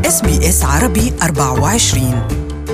SBS عربي 24.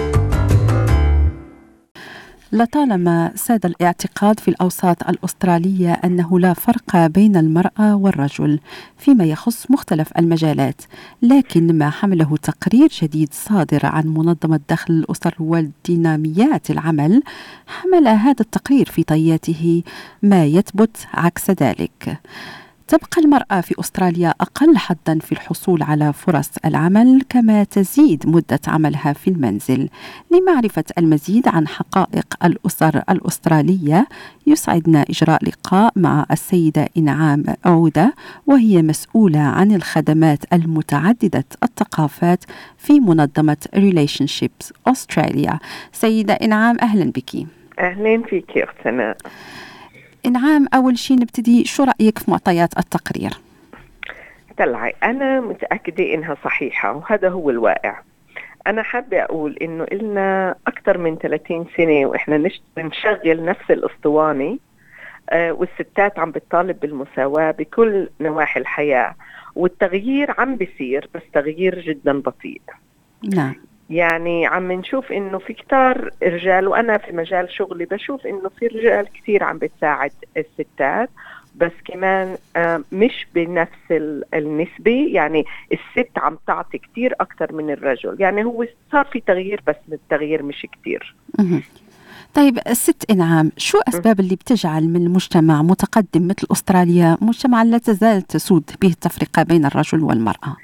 لطالما ساد الاعتقاد في الأوساط الأسترالية أنه لا فرق بين المرأة والرجل فيما يخص مختلف المجالات، لكن ما حمله تقرير جديد صادر عن منظمة دخل الأسر والديناميات العمل حمل هذا التقرير في طياته ما يثبت عكس ذلك. تبقى المرأة في أستراليا أقل حظاً في الحصول على فرص العمل، كما تزيد مدة عملها في المنزل. لمعرفة المزيد عن حقائق الأسر الأسترالية يسعدنا إجراء لقاء مع السيدة إنعام عودة، وهي مسؤولة عن الخدمات المتعددة الثقافات في منظمة Relationships أستراليا. سيدة إنعام، أهلاً بك. أهلين فيك يا أخت سناء. إنعام، أول شيء نبتدي، شو رأيك في معطيات التقرير؟ طلعي أنا متأكدة إنها صحيحة وهذا هو الواقع. أنا حابة أقول إنه إلنا أكثر من 30 سنة وإحنا نشغل نفس الأسطوانة، والستات عم بتطالب بالمساواة بكل نواحي الحياة، والتغيير عم بيصير بس تغيير جدا بطيء. نعم. يعني عم نشوف انه في كتار رجال، وانا في مجال شغلي بشوف انه في رجال كتير عم بتساعد الستات، بس كمان مش بنفس النسبة. يعني الست عم تعطي كتير اكتر من الرجل، يعني هو صار في تغيير بس التغيير مش كتير. طيب ست إنعام، شو أسباب اللي بتجعل من مجتمع متقدم مثل أستراليا مجتمع لا تزال تسود به التفرقة بين الرجل والمرأة؟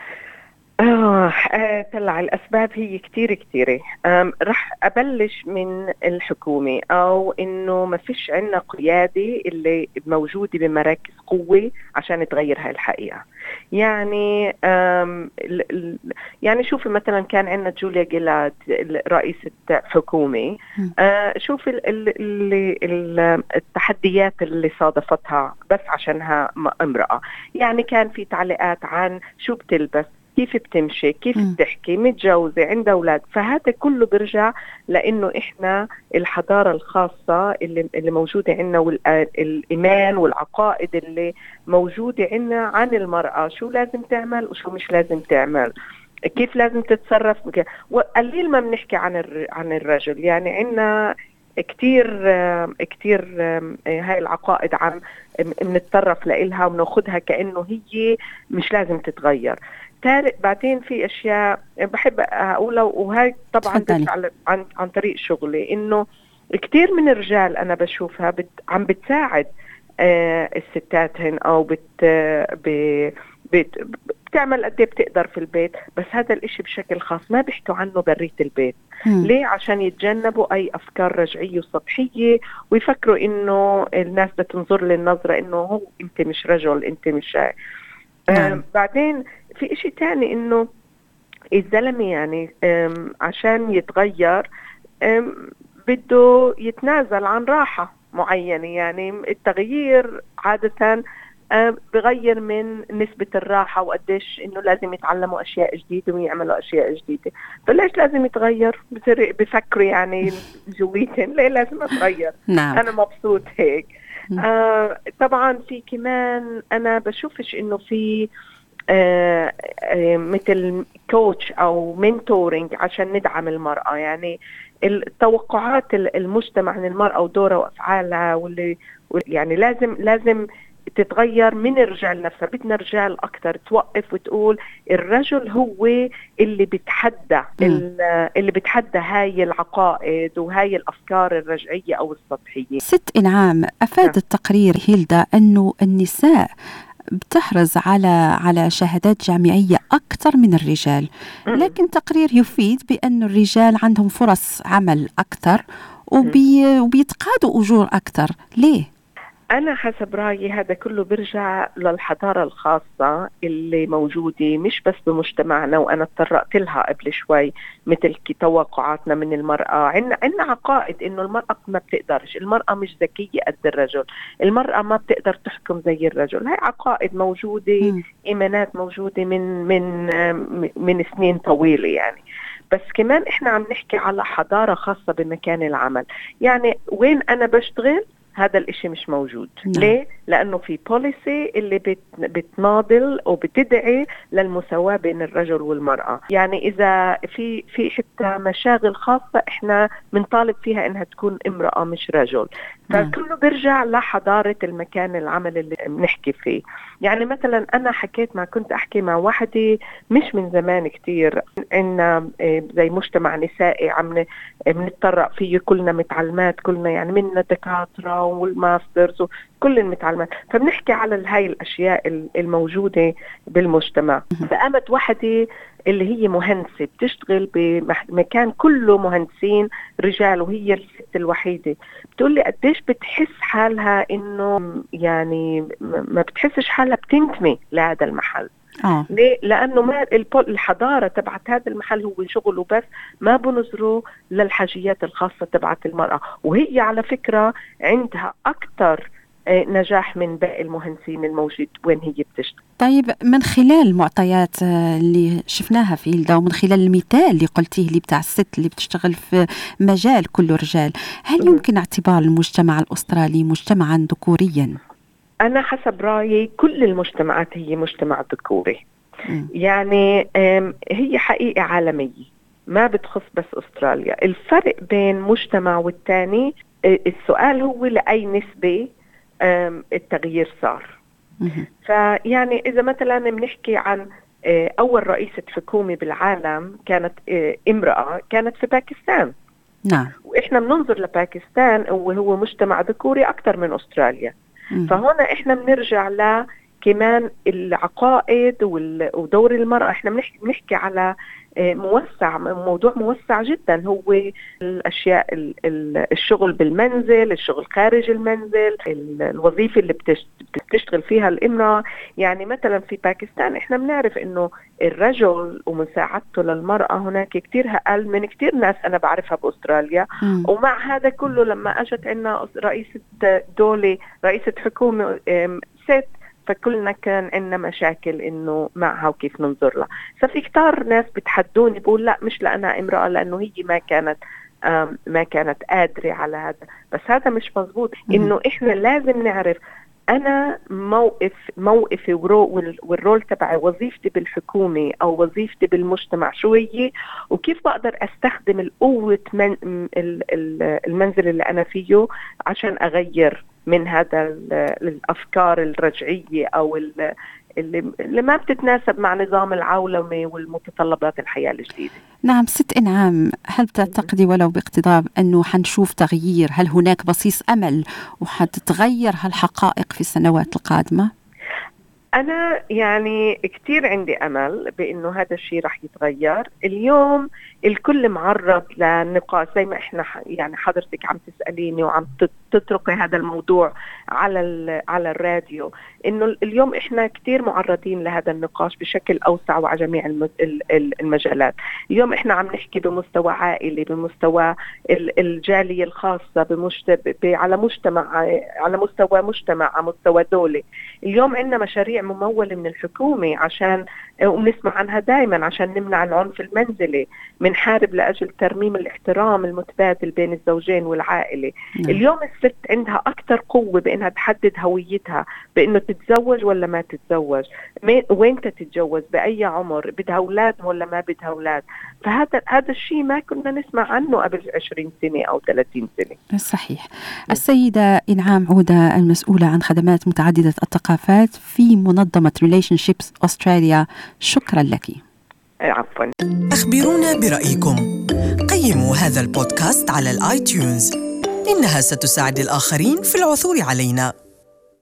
طلع الأسباب هي كتيرة. رح أبلش من الحكومة، أو إنه ما فيش عنا قيادة اللي موجودة بمراكز قوة عشان تغير هاي الحقيقة. يعني يعني شوفي مثلا كان عنا جوليا جيلاد رئيسة حكومة، شوفي التحديات اللي صادفتها بس عشانها امرأة. يعني كان في تعليقات عن شو بتلبس، كيف بتمشي، كيف بتحكي، متجوزة، عندها أولاد. فهذا كله برجع لأنه إحنا الحضارة الخاصة اللي موجودة عنا، والإيمان والعقائد اللي موجودة عنا عن المرأة، شو لازم تعمل وشو مش لازم تعمل، كيف لازم تتصرف. وقليل ما بنحكي عن الرجل. يعني عنا كتير هاي العقائد عم بنتطرف لإلها وناخدها كأنه هي مش لازم تتغير. بعدين في أشياء بحب أقولها، وهي طبعا عن طريق شغلي، إنه كتير من الرجال أنا بشوفها عم بتساعد الستات هن، أو بتعمل قد ايه بتقدر في البيت، بس هذا الاشي بشكل خاص ما بيحكوا عنه برية البيت. ليه؟ عشان يتجنبوا اي افكار رجعية وسطحية، ويفكروا انه الناس بتنظر للنظرة انه هو انت مش رجل، انت مش بعدين في اشي تاني، انه الزلمة يعني عشان يتغير بده يتنازل عن راحة معينة. يعني التغيير عادة بغير من نسبة الراحة، وقديش إنه لازم يتعلموا أشياء جديدة ويعملوا أشياء جديدة. فليش لازم يتغير؟ بفكروا يعني جويتين ليه لازم أتغير؟ نعم. أنا مبسوط هيك. طبعا في كمان أنا بشوفش إنه في مثل كوتش أو منتورينج عشان ندعم المرأة. يعني التوقعات المجتمع عن المرأة ودورها وأفعالها، واللي يعني لازم تتغير من الرجال نفسها. بدنا رجال أكتر توقف وتقول الرجل هو اللي بتحدى هاي العقائد وهاي الأفكار الرجعية أو السطحية. ست إنعام، أفاد التقرير هيلدا أنه النساء بتحرص على شهادات جامعية أكثر من الرجال، لكن تقرير يفيد بأن الرجال عندهم فرص عمل أكثر وبيتقاضوا أجور أكثر. ليه؟ أنا حسب رأيي هذا كله برجع للحضارة الخاصة اللي موجودة مش بس بمجتمعنا، وأنا اتطرقت لها قبل شوي، مثل توقعاتنا من المرأة. عنا عقائد إنه المرأة ما بتقدرش، المرأة مش ذكية قد الرجل، المرأة ما بتقدر تحكم زي الرجل. هاي عقائد موجودة، إيمانات موجودة من سنين طويلة يعني. بس كمان إحنا عم نحكي على حضارة خاصة بمكان العمل. يعني وين أنا بشتغل هذا الاشي مش موجود. ليه؟ لأنه في بوليسي اللي بتناضل وبتدعي للمساواة بين الرجل والمرأة. يعني إذا في حتى مشاغل خاصة إحنا بنطالب فيها إنها تكون امرأة مش رجل. فكله بيرجع لحضارة المكان العمل اللي بنحكي فيه. يعني مثلا أنا كنت أحكي مع واحدة مش من زمان كتير، إن زي مجتمع نسائي عم بنتطرق فيه، كلنا متعلمات، كلنا يعني منا دكاترة والماسترز وكل المتعلمات، فبنحكي على هاي الأشياء الموجودة بالمجتمع. فقامت واحدة اللي هي مهندسة بتشتغل بمكان كله مهندسين رجال وهي الست الوحيدة، بتقول لي قديش بتحس حالها إنه يعني ما بتحسش حالها بتنتمي لهذا المحل. ليه؟ لأنه ما الحضارة تبعت هذا المحل هو شغله بس، ما بنظروا للحاجيات الخاصة تبعت المرأة، وهي على فكرة عندها أكتر نجاح من باقي المهندسين الموجود وين هي بتشتغل. طيب، من خلال المعطيات اللي شفناها في إلدا، ومن خلال المثال اللي قلتيه اللي بتاع الست اللي بتشتغل في مجال كله رجال، هل يمكن اعتبار المجتمع الأسترالي مجتمعا ذكوريا؟ أنا حسب رأيي كل المجتمعات هي مجتمع ذكوري. يعني هي حقيقة عالمية ما بتخص بس أستراليا. الفرق بين مجتمع والتاني السؤال هو لأي نسبة التغيير صار. فيعني إذا مثلا بنحكي عن أول رئيسة حكومة بالعالم كانت امرأة، كانت في باكستان. نعم. وإحنا بننظر لباكستان وهو مجتمع ذكوري أكثر من أستراليا. فهنا إحنا بنرجع كمان العقائد ودور المرأة. إحنا بنحكي على موضوع موسع جدا، هو الأشياء الشغل بالمنزل، الشغل خارج المنزل، الوظيفة اللي بتشتغل فيها الامرأة. يعني مثلا في باكستان احنا بنعرف انه الرجل ومساعدته للمرأة هناك كتير أقل من كتير ناس انا بعرفها بأستراليا. ومع هذا كله لما اجت عنا رئيسة دولة، رئيسة حكومة ست، فكلنا كان عندنا مشاكل انه معها وكيف ننظر لها. ففي كتار ناس بتحدوني بقول لا مش لأنها امرأة، لانه هي ما كانت قادرة على هذا. بس هذا مش مظبوط. انه احنا لازم نعرف انا موقفي والرول تبعي، وظيفتي بالحكومة او وظيفتي بالمجتمع شو هي، وكيف بقدر استخدم القوة المنزل اللي انا فيه عشان اغير من هذا الأفكار الرجعية أو اللي ما بتتناسب مع نظام العولمة والمتطلبات الحياة الجديدة. نعم ست إنعام، هل تعتقدي ولو باقتضاب أنه حنشوف تغيير؟ هل هناك بصيص أمل وحتتغير هالحقائق في السنوات القادمة؟ أنا يعني كتير عندي أمل بأنه هذا الشيء رح يتغير. اليوم الكل معرض لنقاش زي ما إحنا يعني حضرتك عم تسأليني وعم تتركي هذا الموضوع على الراديو، إنه اليوم إحنا كتير معرضين لهذا النقاش بشكل أوسع وعلى جميع المجالات. اليوم إحنا عم نحكي بمستوى عائلي، بمستوى الجالية الخاصة، على مستوى مجتمع، على مستوى دولي. اليوم عندنا مشاريع ممولة من الحكومة عشان، وبنسمع عنها دائما، عشان نمنع العنف المنزلي، منحارب لأجل ترميم الاحترام المتبادل بين الزوجين والعائلة. اليوم الست عندها أكثر قوة بأنها تحدد هويتها، بأنه تتزوج ولا ما تتزوج، وين تتجوز، بأي عمر، بدها أولاد ولا ما بدها أولاد. فهذا الشيء ما كنا نسمع عنه قبل 20 سنة أو 30 سنة. صحيح. السيدة إنعام عودة، المسؤولة عن خدمات متعددة الثقافات في منظمة Relationships أستراليا، شكرا لك. عفوا. أخبرونا برأيكم. قيموا هذا البودكاست على الآيتيونز، إنها ستساعد الآخرين في العثور علينا.